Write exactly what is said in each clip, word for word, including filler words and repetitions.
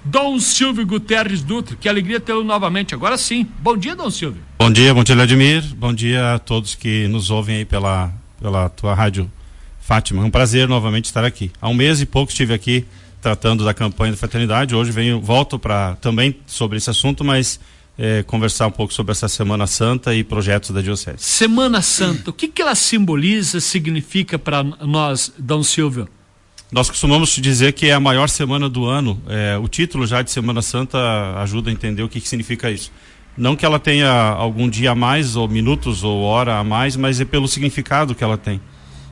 Dom Silvio Guterres Dutra, que alegria tê-lo novamente, agora sim. Bom dia, Dom Silvio. Bom dia, bom dia, Vladimir, bom dia a todos que nos ouvem aí pela, pela tua rádio Fátima, é um prazer novamente estar aqui. Há um mês e pouco estive aqui tratando da campanha da fraternidade, hoje venho, volto para também sobre esse assunto, mas é, conversar um pouco sobre essa Semana Santa e projetos da Diocese. Semana Santa, o que que ela simboliza, significa para nós, Dom Silvio? Nós costumamos dizer que é a maior semana do ano. É, o título já de Semana Santa ajuda a entender o que, que significa isso. Não que ela tenha algum dia a mais, ou minutos, ou hora a mais, mas é pelo significado que ela tem.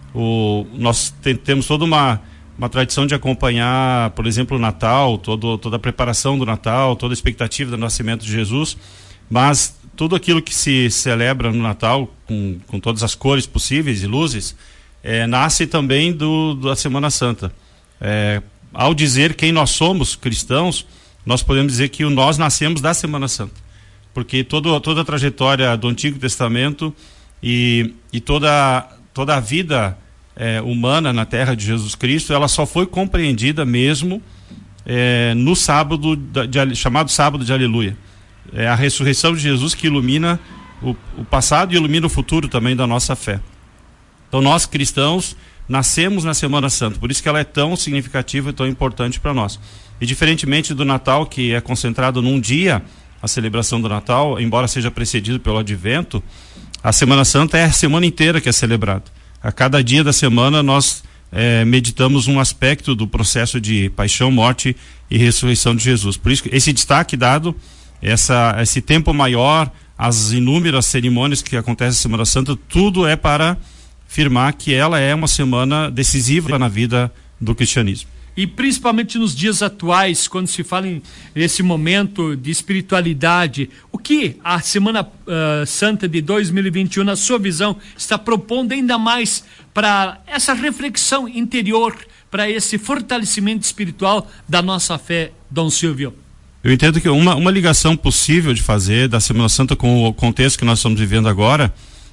O, nós tem, temos toda uma, uma tradição de acompanhar, por exemplo, o Natal, todo, toda a preparação do Natal, toda a expectativa do nascimento de Jesus, mas tudo aquilo que se celebra no Natal, com, com todas as cores possíveis e luzes, É, nasce também do, da Semana Santa. É, ao dizer quem nós somos, cristãos, nós podemos dizer que o nós nascemos da Semana Santa, porque todo, toda a trajetória do Antigo Testamento e, e toda, toda a vida é, humana na terra de Jesus Cristo, ela só foi compreendida mesmo é, no sábado, de, de, chamado sábado de Aleluia. É a ressurreição de Jesus que ilumina o, o passado e ilumina o futuro também da nossa fé. Então nós cristãos nascemos na Semana Santa, por isso que ela é tão significativa e tão importante para nós. E diferentemente do Natal, que é concentrado num dia, a celebração do Natal, embora seja precedido pelo Advento, a Semana Santa é a semana inteira que é celebrada. A cada dia da semana nós é, meditamos um aspecto do processo de paixão, morte e ressurreição de Jesus. Por isso que esse destaque dado, essa, esse tempo maior, as inúmeras cerimônias que acontecem na Semana Santa, tudo é para afirmar que ela é uma semana decisiva na vida do cristianismo. E principalmente nos dias atuais, quando se fala em esse momento de espiritualidade, o que a Semana uh, Santa de dois mil e vinte e um, na sua visão, está propondo ainda mais para essa reflexão interior, para esse fortalecimento espiritual da nossa fé, Dom Silvio? Eu entendo que uma, uma ligação possível de fazer da Semana Santa com o contexto que nós estamos vivendo agora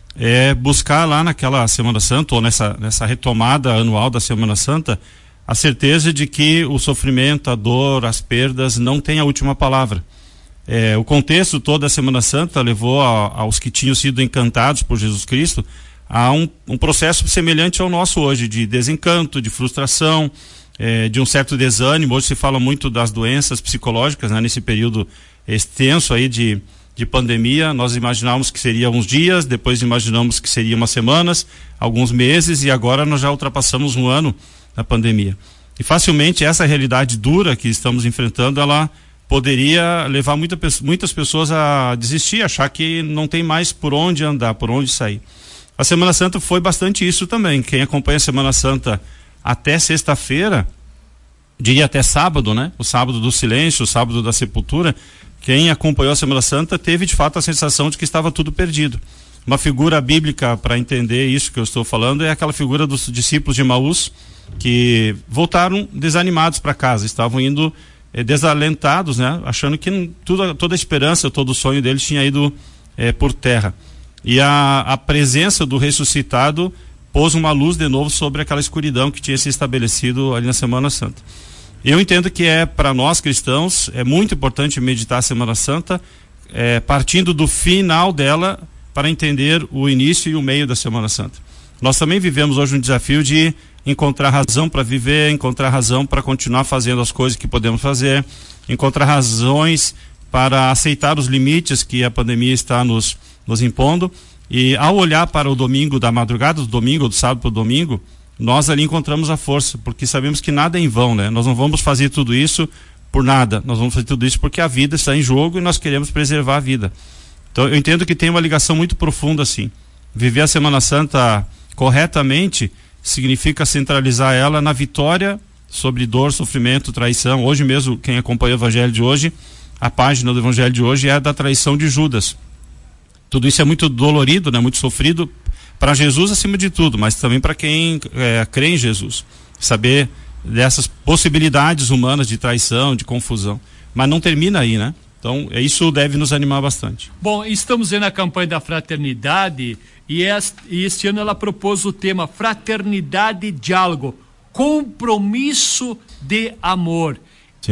é buscar lá naquela Semana Santa, ou nessa, nessa retomada anual da Semana Santa, a certeza de que o sofrimento, a dor, as perdas não tem a última palavra. É, o contexto toda da Semana Santa levou a, aos que tinham sido encantados por Jesus Cristo a um, um processo semelhante ao nosso hoje, de desencanto, de frustração, é, de um certo desânimo. Hoje se fala muito das doenças psicológicas, né, nesse período extenso aí de de pandemia. Nós imaginávamos que seria uns dias, depois imaginamos que seria umas semanas, alguns meses, e agora nós já ultrapassamos um ano da pandemia. E facilmente essa realidade dura que estamos enfrentando, ela poderia levar muita, muitas pessoas a desistir, achar que não tem mais por onde andar, por onde sair. A Semana Santa foi bastante isso também. Quem acompanha a Semana Santa até sexta-feira, diria até sábado, né? O sábado do silêncio, o sábado da sepultura, quem acompanhou a Semana Santa teve de fato a sensação de que estava tudo perdido. Uma figura bíblica para entender isso que eu estou falando é aquela figura dos discípulos de Emaús, que voltaram desanimados para casa, estavam indo eh, desalentados, né? Achando que tudo, toda a esperança, todo o sonho deles tinha ido eh, por terra. E a, a presença do ressuscitado pôs uma luz de novo sobre aquela escuridão que tinha se estabelecido ali na Semana Santa. Eu entendo que é, para nós cristãos, é muito importante meditar a Semana Santa, é, partindo do final dela para entender o início e o meio da Semana Santa. Nós também vivemos hoje um desafio de encontrar razão para viver, encontrar razão para continuar fazendo as coisas que podemos fazer, encontrar razões para aceitar os limites que a pandemia está nos, nos impondo. E ao olhar para o domingo, da madrugada do domingo, do sábado para o domingo, nós ali encontramos a força, porque sabemos que nada é em vão, né? Nós não vamos fazer tudo isso por nada, nós vamos fazer tudo isso porque a vida está em jogo e nós queremos preservar a vida. Então eu entendo que tem uma ligação muito profunda assim. Viver a Semana Santa corretamente significa centralizar ela na vitória sobre dor, sofrimento, traição. Hoje mesmo, quem acompanha o Evangelho de hoje, a página do Evangelho de hoje é a da traição de Judas. Tudo isso é muito dolorido, né? Muito sofrido para Jesus acima de tudo, mas também para quem é, crê em Jesus. Saber dessas possibilidades humanas de traição, de confusão. Mas não termina aí, né? Então, isso deve nos animar bastante. Bom, estamos aí na campanha da fraternidade e este, e este ano ela propôs o tema Fraternidade e Diálogo, compromisso de amor. Sim.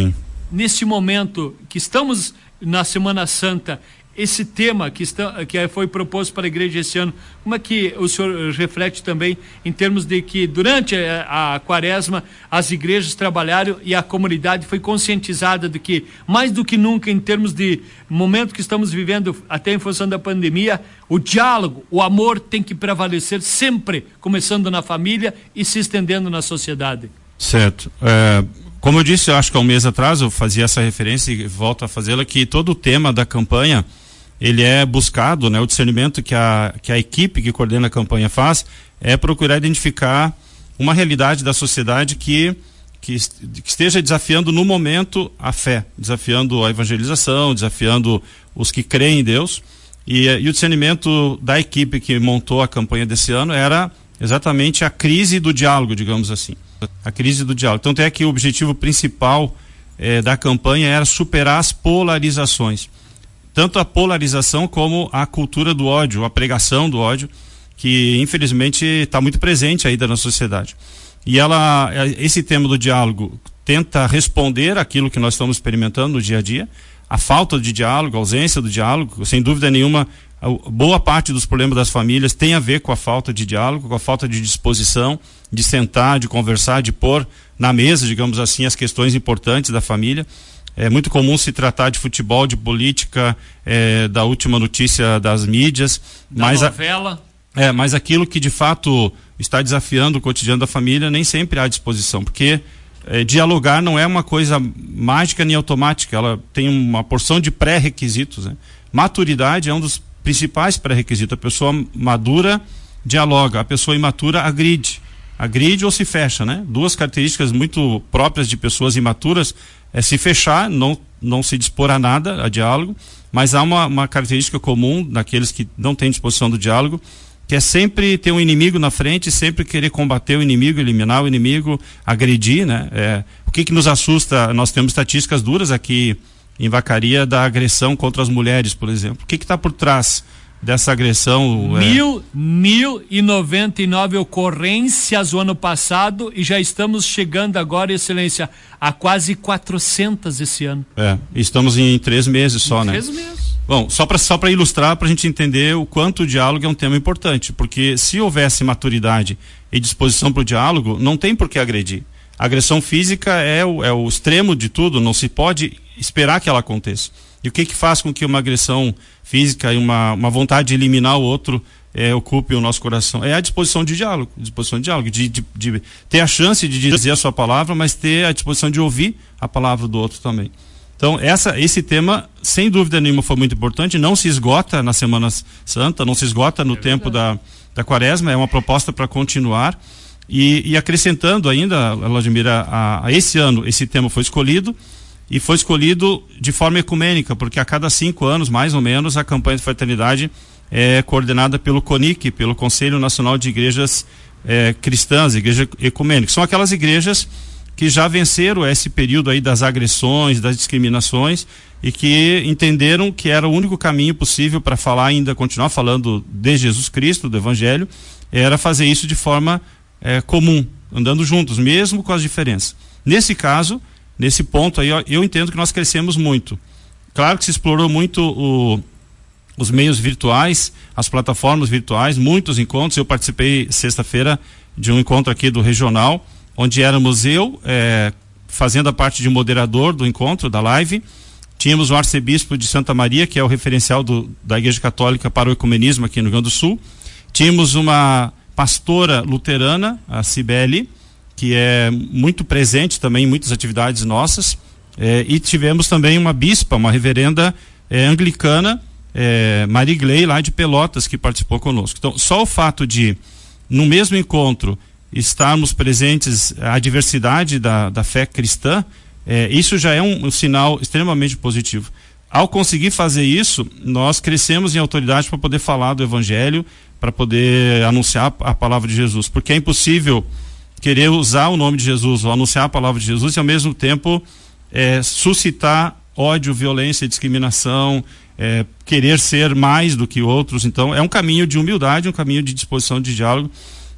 nesse momento que estamos na Semana Santa, esse tema que, está, que foi proposto para a igreja esse ano, como é que o senhor reflete também em termos de que durante a, a quaresma as igrejas trabalharam e a comunidade foi conscientizada de que, mais do que nunca, em termos de momento que estamos vivendo, até em função da pandemia, o diálogo, o amor tem que prevalecer sempre, começando na família e se estendendo na sociedade. Certo. É, como eu disse, eu acho que há um mês atrás eu fazia essa referência e volto a fazê-la, que todo o tema da campanha ele é buscado, né? O discernimento que a, que a equipe que coordena a campanha faz é procurar identificar uma realidade da sociedade que, que, que esteja desafiando no momento a fé, desafiando a evangelização, desafiando os que creem em Deus. E, e o discernimento da equipe que montou a campanha desse ano era exatamente a crise do diálogo, digamos assim. A crise do diálogo. Então, até que o objetivo principal eh, da campanha era superar as polarizações. Tanto a polarização como a cultura do ódio, a pregação do ódio, que infelizmente está muito presente ainda na sociedade. E ela, esse tema do diálogo tenta responder àquilo que nós estamos experimentando no dia a dia, a falta de diálogo, a ausência do diálogo, sem dúvida nenhuma, boa parte dos problemas das famílias tem a ver com a falta de diálogo, com a falta de disposição, de sentar, de conversar, de pôr na mesa, digamos assim, as questões importantes da família. É muito comum se tratar de futebol, de política, é, da última notícia das mídias. Da mas novela. A, é, mas aquilo que de fato está desafiando o cotidiano da família nem sempre há disposição, porque é, dialogar não é uma coisa mágica nem automática, ela tem uma porção de pré-requisitos, né? Maturidade é um dos principais pré-requisitos. A pessoa madura dialoga, a pessoa imatura agride. Agride ou se fecha, né? Duas características muito próprias de pessoas imaturas é se fechar, não, não se dispor a nada, a diálogo, mas há uma, uma característica comum daqueles que não têm disposição do diálogo, que é sempre ter um inimigo na frente, sempre querer combater o inimigo, eliminar o inimigo, agredir, né? É, o que que nos assusta? Nós temos estatísticas duras aqui em Vacaria da agressão contra as mulheres, por exemplo. O que que está por trás dessa agressão? Mil, é... mil e noventa e nove ocorrências o ano passado e já estamos chegando agora, excelência, a quase quatrocentas esse ano. É, estamos em três meses só, em né? Três meses. Bom, só para só para ilustrar, para a gente entender o quanto o diálogo é um tema importante, porque se houvesse maturidade e disposição para o diálogo, não tem por que agredir. A agressão física é o, é o extremo de tudo, não se pode esperar que ela aconteça. E o que que faz com que uma agressão física e uma, uma vontade de eliminar o outro é, ocupe o nosso coração? É a disposição de diálogo, disposição de diálogo, de, de, de ter a chance de dizer a sua palavra, mas ter a disposição de ouvir a palavra do outro também. Então, essa, esse tema, sem dúvida nenhuma, foi muito importante, não se esgota na Semana Santa, não se esgota no é tempo da, da Quaresma, é uma proposta para continuar. E, e acrescentando ainda, Vladimira, a, a esse ano, esse tema foi escolhido, e foi escolhido de forma ecumênica, porque a cada cinco anos, mais ou menos, a campanha de fraternidade é coordenada pelo CONIC, pelo Conselho Nacional de Igrejas é, Cristãs, Igrejas Ecumênicas. São aquelas igrejas que já venceram esse período aí das agressões, das discriminações, e que entenderam que era o único caminho possível para falar, ainda continuar falando de Jesus Cristo, do Evangelho, era fazer isso de forma é, comum, andando juntos, mesmo com as diferenças. Nesse caso, nesse ponto aí, eu entendo que nós crescemos muito. Claro que se explorou muito o, os meios virtuais, as plataformas virtuais, muitos encontros. Eu participei sexta-feira de um encontro aqui do Regional, onde éramos eu, é, fazendo a parte de moderador do encontro, da live. Tínhamos o arcebispo de Santa Maria, que é o referencial do, da Igreja Católica para o ecumenismo aqui no Rio Grande do Sul. Tínhamos uma pastora luterana, a Cibele, que é muito presente também em muitas atividades nossas, é, e tivemos também uma bispa, uma reverenda é, anglicana, é, Marigley, lá de Pelotas, que participou conosco. Então, só o fato de, no mesmo encontro, estarmos presentes, a diversidade da, da fé cristã, é, isso já é um, um sinal extremamente positivo. Ao conseguir fazer isso, nós crescemos em autoridade para poder falar do Evangelho, para poder anunciar a palavra de Jesus, porque é impossível querer usar o nome de Jesus ou anunciar a palavra de Jesus e ao mesmo tempo é, suscitar ódio, violência, discriminação, é, querer ser mais do que outros. Então é um caminho de humildade, um caminho de disposição de diálogo,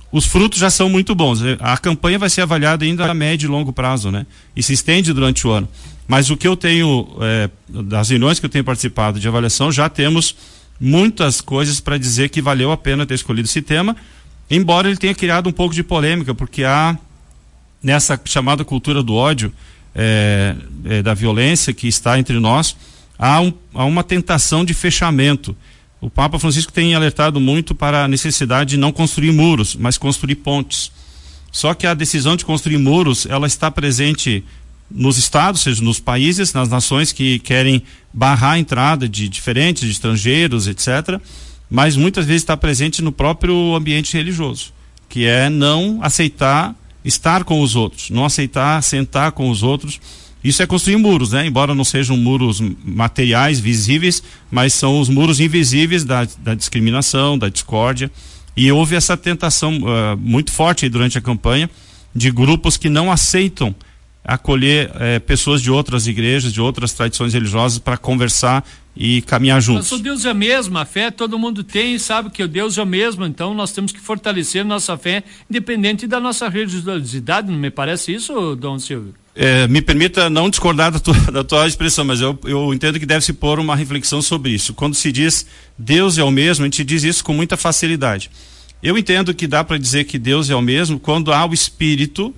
os frutos já são muito bons. A campanha vai ser avaliada ainda a médio e longo prazo, né? E se estende durante o ano. Mas o que eu tenho, é, das reuniões que eu tenho participado de avaliação, já temos muitas coisas para dizer que valeu a pena ter escolhido esse tema, embora ele tenha criado um pouco de polêmica, porque há, nessa chamada cultura do ódio, é, é, da violência que está entre nós, há, um, há uma tentação de fechamento. O Papa Francisco tem alertado muito para a necessidade de não construir muros, mas construir pontes. Só que a decisão de construir muros, ela está presente nos estados, ou seja, nos países, nas nações que querem barrar a entrada de diferentes, de estrangeiros, etcétera, mas muitas vezes está presente no próprio ambiente religioso, que é não aceitar estar com os outros, não aceitar sentar com os outros. Isso é construir muros, né? Embora não sejam muros materiais, visíveis, mas são os muros invisíveis da, da discriminação, da discórdia. E houve essa tentação uh, muito forte durante a campanha de grupos que não aceitam acolher eh, pessoas de outras igrejas, de outras tradições religiosas para conversar e caminhar juntos. Mas o Deus é o mesmo, a fé todo mundo tem, sabe que o Deus é o mesmo, então nós temos que fortalecer nossa fé, independente da nossa religiosidade, não me parece isso, Dom Silvio? É, me permita não discordar da tua, da tua expressão, mas eu, eu entendo que deve se pôr uma reflexão sobre isso. Quando se diz Deus é o mesmo, a gente diz isso com muita facilidade. Eu entendo que dá para dizer que Deus é o mesmo quando há o espírito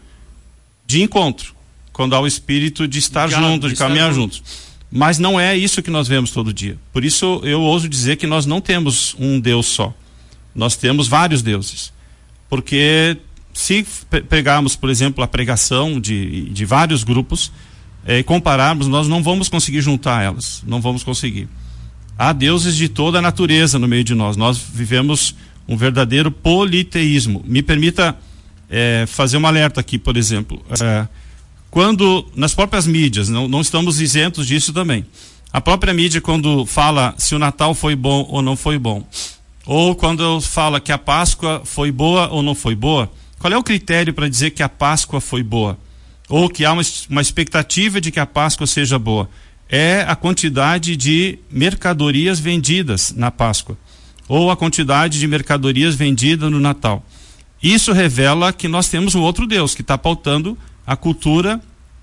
de encontro, quando há o espírito de estar Claro, junto, de estar caminhar junto. juntos. Mas não é isso que nós vemos todo dia. Por isso eu ouso dizer que nós não temos um Deus só. Nós temos vários deuses. Porque se pegarmos, por exemplo, a pregação de, de vários grupos e eh, compararmos, nós não vamos conseguir juntar elas. Não vamos conseguir. Há deuses de toda a natureza no meio de nós. Nós vivemos um verdadeiro politeísmo. Me permita eh, fazer um alerta aqui, por exemplo. Eh, Quando, nas próprias mídias, não, não estamos isentos disso também. A própria mídia, quando fala se o Natal foi bom ou não foi bom, ou quando fala que a Páscoa foi boa ou não foi boa, qual é o critério para dizer que a Páscoa foi boa? Ou que há uma, uma expectativa de que a Páscoa seja boa? É a quantidade de mercadorias vendidas na Páscoa, ou a quantidade de mercadorias vendidas no Natal. Isso revela que nós temos um outro Deus que está pautando a cultura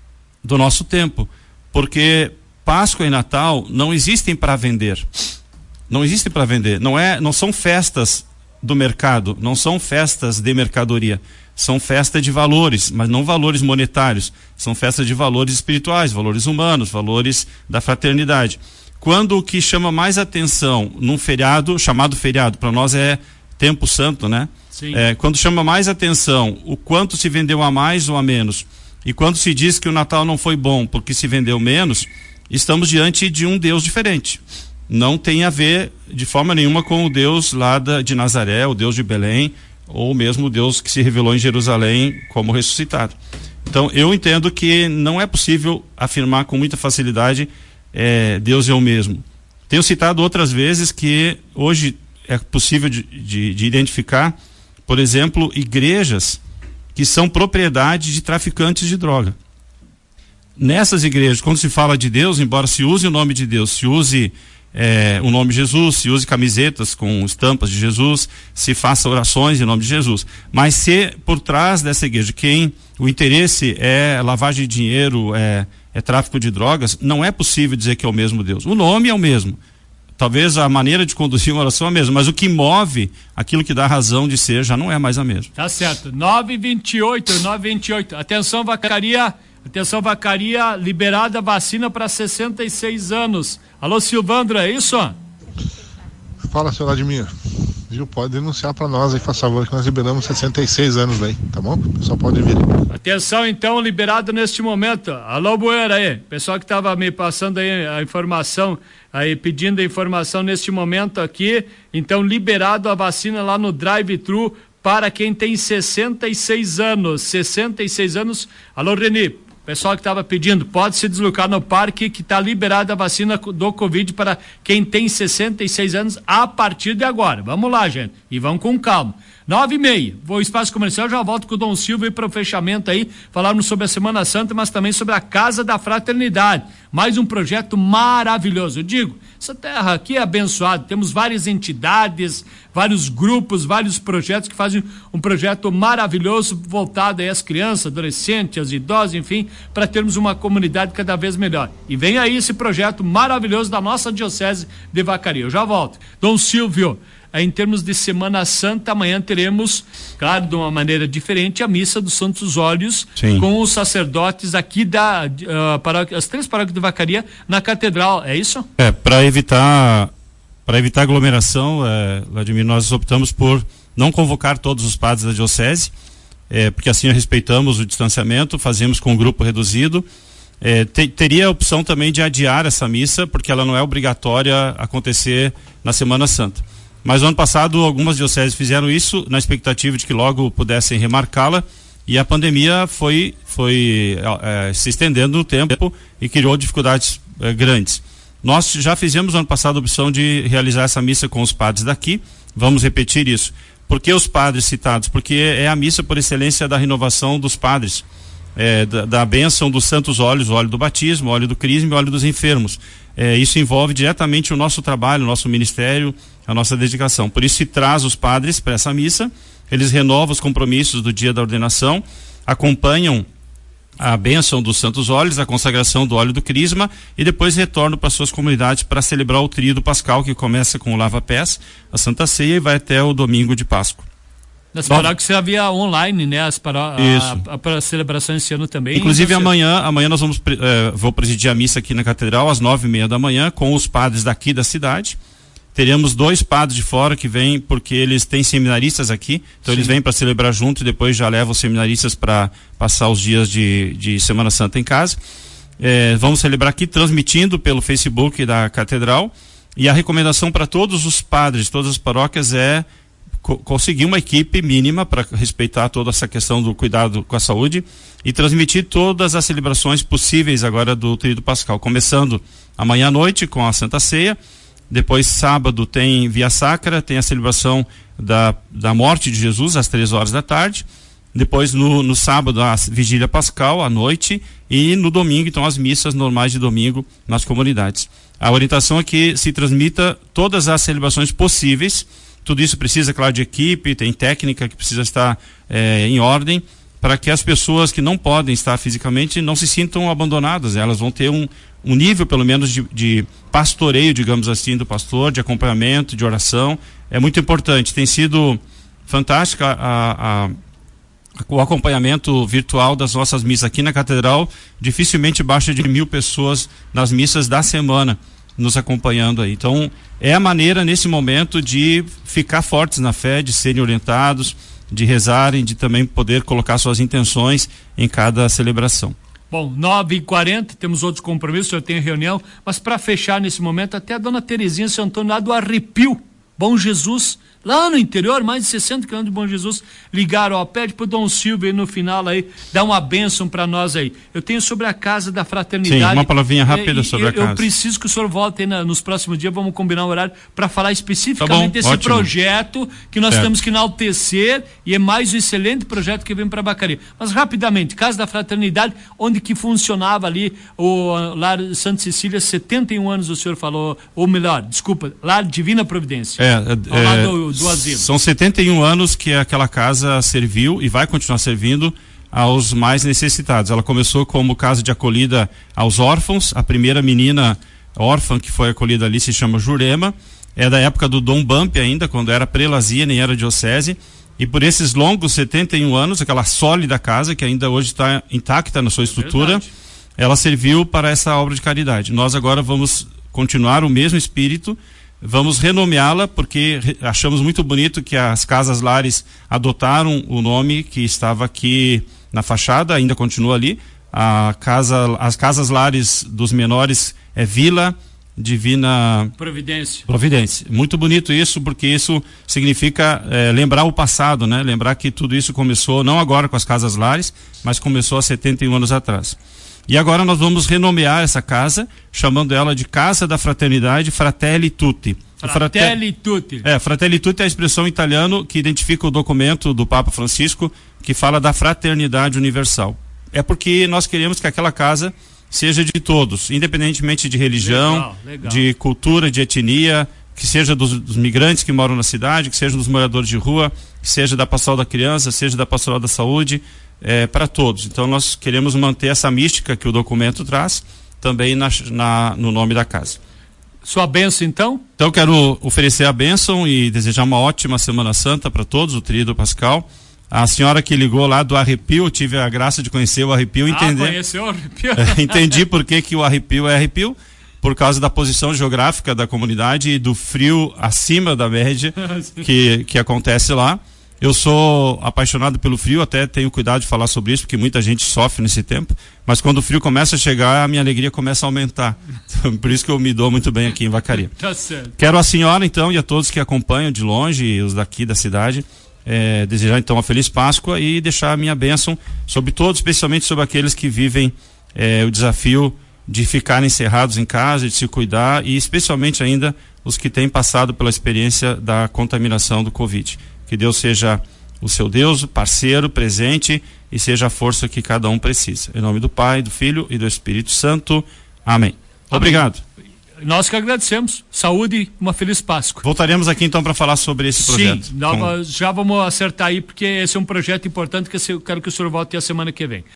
do nosso tempo, porque Páscoa e Natal não existem para vender, não existem para vender, não é, não são festas do mercado, não são festas de mercadoria, são festas de valores, mas não valores monetários, são festas de valores espirituais, valores humanos, valores da fraternidade. Quando o que chama mais atenção num feriado, chamado feriado, para nós é tempo santo, né? É, quando chama mais atenção o quanto se vendeu a mais ou a menos, e quando se diz que o Natal não foi bom porque se vendeu menos, estamos diante de um Deus diferente. Não tem a ver de forma nenhuma com o Deus lá da, de Nazaré, o Deus de Belém, ou mesmo o Deus que se revelou em Jerusalém como ressuscitado. Então eu entendo que não é possível afirmar com muita facilidade é, Deus é o mesmo. Tenho citado outras vezes que hoje é possível de, de, de identificar, por exemplo, igrejas que são propriedade de traficantes de droga. Nessas igrejas, quando se fala de Deus, embora se use o nome de Deus, se use é, o nome de Jesus, se use camisetas com estampas de Jesus, se faça orações em nome de Jesus, mas se por trás dessa igreja quem o interesse é lavagem de dinheiro, é, é tráfico de drogas, não é possível dizer que é o mesmo Deus. O nome é o mesmo. Talvez a maneira de conduzir uma oração é a mesma, mas o que move, aquilo que dá razão de ser, já não é mais a mesma. Tá certo. nove e vinte e oito, nove e vinte e oito. Atenção, Vacaria. Atenção, Vacaria. Liberada a vacina para sessenta e seis anos. Alô, Silvandro, é isso? Fala, seu Vladimir. Viu? Pode denunciar para nós aí, faz favor, que nós liberamos sessenta e seis anos daí, tá bom? O pessoal pode vir. Atenção, então, liberado neste momento. Alô, Bueira aí. Pessoal que estava me passando aí a informação, aí pedindo a informação neste momento aqui. Então, liberado a vacina lá no drive-thru para quem tem sessenta e seis anos. sessenta e seis anos. Alô, Reni. Pessoal que estava pedindo, pode se deslocar no parque que está liberada a vacina do Covid para quem tem sessenta e seis anos a partir de agora. Vamos lá, gente. E vamos com calma. Nove e meia, vou ao espaço comercial, já volto com o Dom Silvio para o fechamento aí, falarmos sobre a Semana Santa, mas também sobre a Casa da Fraternidade, mais um projeto maravilhoso. Eu digo, essa terra aqui é abençoada, temos várias entidades, vários grupos, vários projetos que fazem um projeto maravilhoso voltado aí às crianças, adolescentes, aos idosos, enfim, para termos uma comunidade cada vez melhor. E vem aí esse projeto maravilhoso da nossa Diocese de Vacaria. Eu já volto. Dom Silvio, em termos de Semana Santa, amanhã teremos, claro, de uma maneira diferente, a Missa dos Santos Óleos, Sim. com os sacerdotes aqui da uh, paróquia, as três paróquias de Vacaria na Catedral, é isso? É, para evitar para evitar aglomeração, é, Vladimir, nós optamos por não convocar todos os padres da Diocese, é, porque assim respeitamos o distanciamento, fazemos com um grupo reduzido. É, te, teria a opção também de adiar essa missa, porque ela não é obrigatória acontecer na Semana Santa. Mas no ano passado algumas dioceses fizeram isso na expectativa de que logo pudessem remarcá-la, e a pandemia foi, foi é, se estendendo no tempo e criou dificuldades é, grandes. Nós já fizemos no ano passado a opção de realizar essa missa com os padres daqui, vamos repetir isso. Por que os padres citados? Porque é a missa por excelência da renovação dos padres, é, da, da bênção dos santos óleos, o óleo do batismo, o óleo do crisma e o óleo dos enfermos. É, isso envolve diretamente o nosso trabalho, o nosso ministério, a nossa dedicação. Por isso se traz os padres para essa missa, eles renovam os compromissos do dia da ordenação, acompanham a bênção dos santos óleos, a consagração do óleo do crisma, e depois retornam para suas comunidades para celebrar o tríduo pascal, que começa com o lava-pés, a Santa Ceia, e vai até o domingo de Páscoa. Nas paróquias havia online, né? As paró a, a, a, a celebração esse ano também. Inclusive amanhã, amanhã nós vamos, eh, vou presidir a missa aqui na Catedral às nove e meia da manhã com os padres daqui da cidade. Teremos dois padres de fora que vêm porque eles têm seminaristas aqui, então Sim. eles vêm para celebrar junto e depois já levam os seminaristas para passar os dias de, de Semana Santa em casa. Eh, vamos celebrar aqui transmitindo pelo Facebook da Catedral, e a recomendação para todos os padres, todas as paróquias é conseguir uma equipe mínima para respeitar toda essa questão do cuidado com a saúde e transmitir todas as celebrações possíveis agora do Tríduo Pascal, começando amanhã à noite com a Santa Ceia, depois sábado tem Via Sacra, tem a celebração da, da morte de Jesus às três horas da tarde, depois no, no sábado a Vigília Pascal à noite, e no domingo então as missas normais de domingo nas comunidades. A orientação é que se transmita todas as celebrações possíveis. Tudo isso precisa, claro, de equipe, tem técnica que precisa estar eh, em ordem, para que as pessoas que não podem estar fisicamente não se sintam abandonadas. Elas vão ter um, um nível, pelo menos, de, de pastoreio, digamos assim, do pastor, de acompanhamento, de oração. É muito importante. Tem sido fantástica a, a, o acompanhamento virtual das nossas missas aqui na Catedral. Dificilmente baixa de mil pessoas nas missas da semana nos acompanhando aí. Então, é a maneira nesse momento de ficar fortes na fé, de serem orientados, de rezarem, de também poder colocar suas intenções em cada celebração. Bom, nove e quarenta, temos outros compromissos, eu tenho reunião, mas para fechar nesse momento, até a dona Terezinha Santo Antônio lá do Arrepio, Bom Jesus, lá no interior, mais de sessenta quilômetros de Bom Jesus, ligaram, ó, pede pro Dom Silvio aí no final aí, dá uma bênção para nós aí. Eu tenho sobre a Casa da Fraternidade. Sim, uma palavrinha rápida é, sobre eu, a casa. Eu preciso que o senhor volte aí na, nos próximos dias, vamos combinar um horário para falar especificamente tá bom, desse ótimo. projeto que nós é. temos que enaltecer, e é mais um excelente projeto que vem para Vacaria. Mas rapidamente, Casa da Fraternidade, onde que funcionava ali o Lar Santa Cecília, setenta e um anos o senhor falou, ou melhor, desculpa, Lar Divina Providência. É, é, ao lado do, do asilo. São setenta e um anos que aquela casa serviu e vai continuar servindo aos mais necessitados. Ela começou como casa de acolhida aos órfãos. A primeira menina órfã que foi acolhida ali se chama Jurema. É da época do Dom Bump ainda, quando era prelazia, nem era diocese. E por esses longos setenta e um anos, aquela sólida casa que ainda hoje está intacta na sua estrutura, Verdade. ela serviu para essa obra de caridade. Nós agora vamos continuar o mesmo espírito. Vamos renomeá-la porque achamos muito bonito que as Casas Lares adotaram o nome que estava aqui na fachada, ainda continua ali. A casa, as Casas Lares dos menores é Vila Divina Providência. Providência. Muito bonito isso, porque isso significa é, lembrar o passado, né? Lembrar que tudo isso começou não agora com as Casas Lares, mas começou há setenta e um anos atrás. E agora nós vamos renomear essa casa, chamando ela de Casa da Fraternidade Fratelli Tutti. Fratelli Tutti. É, Fratelli Tutti é a expressão italiana que identifica o documento do Papa Francisco que fala da fraternidade universal. É porque nós queremos que aquela casa seja de todos, independentemente de religião, legal, legal. de cultura, de etnia, que seja dos, dos migrantes que moram na cidade, que seja dos moradores de rua, que seja da pastoral da criança, seja da pastoral da saúde, é, para todos. Então nós queremos manter essa mística que o documento traz também na, na, no nome da casa. Sua bênção, então? Então quero oferecer a bênção e desejar uma ótima Semana Santa para todos, o tríduo pascal. A senhora que ligou lá do arrepio, eu tive a graça de conhecer o arrepio, entender. Ah, conheceu o arrepio? Entendi por que que o arrepio é arrepio, por causa da posição geográfica da comunidade e do frio acima da média que, que acontece lá. Eu sou apaixonado pelo frio, até tenho cuidado de falar sobre isso, porque muita gente sofre nesse tempo, mas quando o frio começa a chegar, a minha alegria começa a aumentar. Por isso que eu me dou muito bem aqui em Vacaria. Tá certo. Quero a senhora, então, e a todos que acompanham de longe, e os daqui da cidade, É, desejar então uma feliz Páscoa e deixar a minha bênção sobre todos, especialmente sobre aqueles que vivem é, o desafio de ficar encerrados em casa, de se cuidar, e especialmente ainda os que têm passado pela experiência da contaminação do Covid. Que Deus seja o seu Deus, parceiro, presente, e seja a força que cada um precisa. Em nome do Pai, do Filho e do Espírito Santo. Amém. Obrigado. Nós que agradecemos. Saúde e uma feliz Páscoa. Voltaremos aqui então para falar sobre esse projeto. Sim, nova, com... já vamos acertar aí, porque esse é um projeto importante que eu quero que o senhor volte a semana que vem.